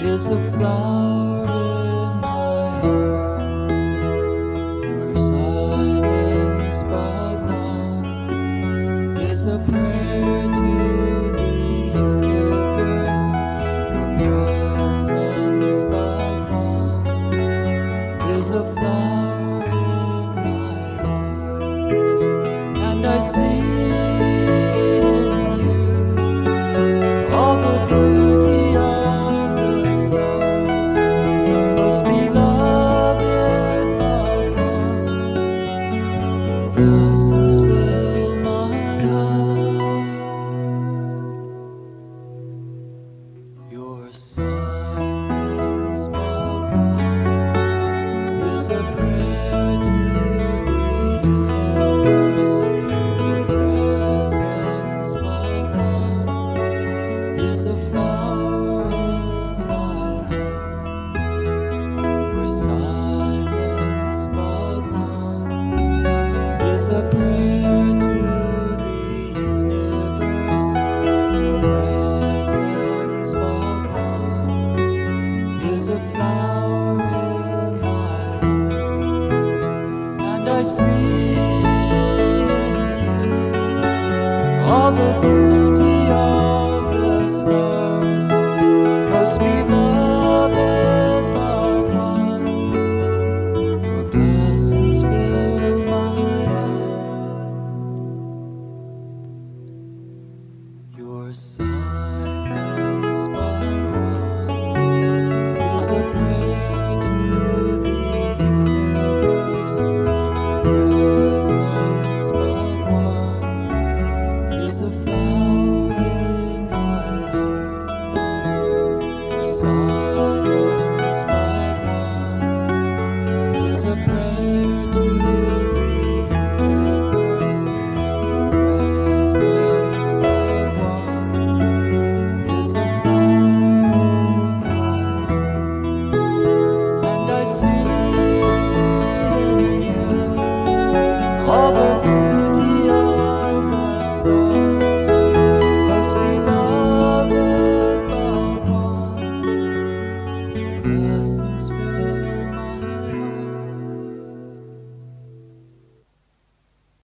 is a flower in my heart. Your silence but one is a prayer to the universe. Your presence but one is a flower in my heart. And I see in you all the beauty of the stars, most beloved but one. Blessings fill my heart. Your silence but one is a prayer to the universe. Your presence but one is a flower in my heart. Your silence but one is a prayer to the universe. Your presence but one is a flower in my heart. And I see in you all the beauty of the stars, most beloved.